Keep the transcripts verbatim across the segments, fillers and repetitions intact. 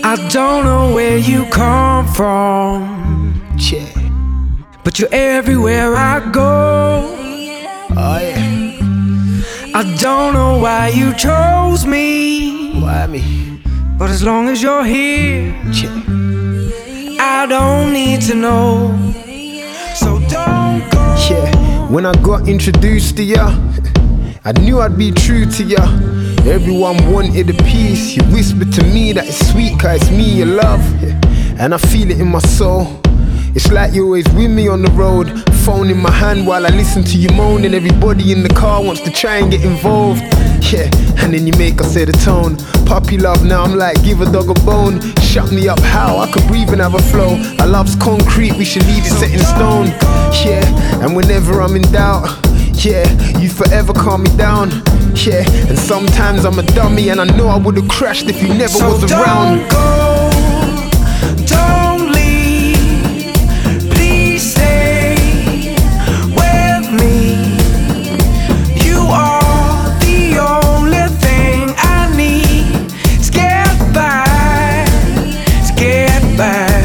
I don't know where you come from, Yeah. but you're everywhere I go. Oh yeah. I don't know why you chose me, Why me? but as long as you're here, Yeah. I don't need to know. So don't go. Yeah. When I got introduced to ya, I knew I'd be true to ya. Everyone wanted a piece. You whispered to me that it's sweet, cause it's me you love. Yeah. And I feel it in my soul. It's like you're always with me on the road. Phone in my hand while I listen to you moan. And everybody in the car wants to try and get involved. Yeah, and then you make us set the tone. Puppy love, now I'm like, give a dog a bone. Shut me up, how? I could breathe and have a flow. Our love's concrete, we should leave it set in stone. Yeah, and whenever I'm in doubt, yeah, you forever calm me down. Yeah, and sometimes I'm a dummy and I know I would've crashed if you never So was around. don't go, don't leave, please stay with me. You are the only thing I need. Let's get by, let's get by.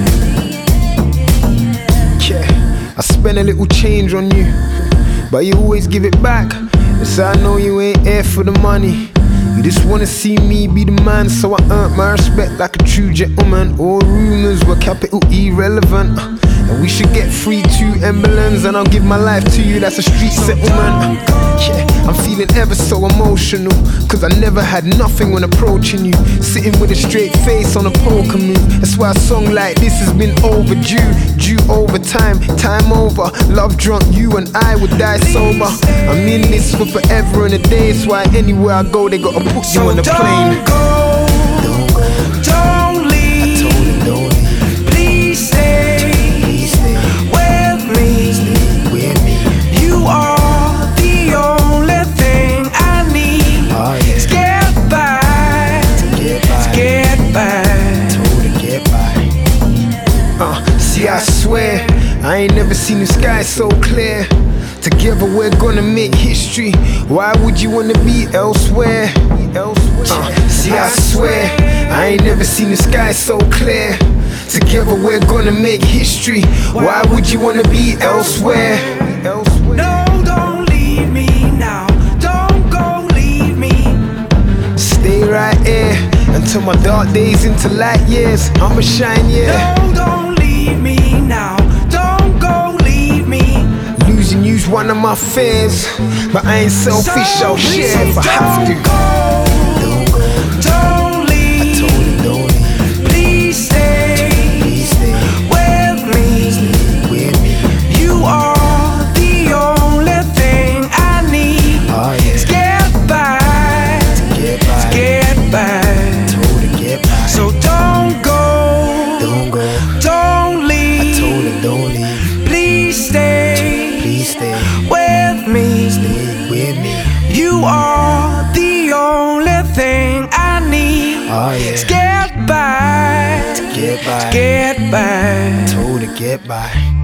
Yeah, I spend a little change on you, but you always give it back. Yes, I know you ain't here for the money. You just wanna see me be the man, so I earned my respect like a true gentleman. All rumors were capital irrelevant, and we should get free two emblems, and I'll give my life to you, that's a street settlement. Yeah, I'm feeling ever so emotional, cause I never had nothing when approaching you. Sitting with a straight face on a poker move. That's why a song like this has been overdue. Due over time, time over. Love drunk, you and I would die sober. I'm in this for forever and a day. That's why anywhere I go they gotta put you So on the plane. don't go, Don't go, don't leave, I told him don't leave. please stay Please stay with me. with me. You are the only thing I need. Oh Let's yeah, get by, get let's by. get by. Told her get by. Uh, see I swear, I ain't never seen the sky so clear. Together we're gonna make history. Why would you wanna be elsewhere? Elsewhere. Uh, see I swear, I ain't never seen the sky so clear. Together we're gonna make history. Why would you wanna be elsewhere? Elsewhere. No, don't leave me now. Don't go, leave me. Stay right here until my dark days into light years. I'ma shine, yeah. No, don't leave me now. Don't go, leave me. Losing you's one of my fears, but I ain't selfish, So I'll share please if I have to. don't go, Don't go, don't leave. I told him don't leave. Please stay Please stay with me. with me. You are the only thing I need. Oh Let's yeah, get by, get by. get by. Told her get by. So don't go, Don't go, don't I leave. told him don't leave. Please stay Please stay with me. stay with me. You are the only thing I need. Oh Let's yeah, get by, get by. get by. Told her get by.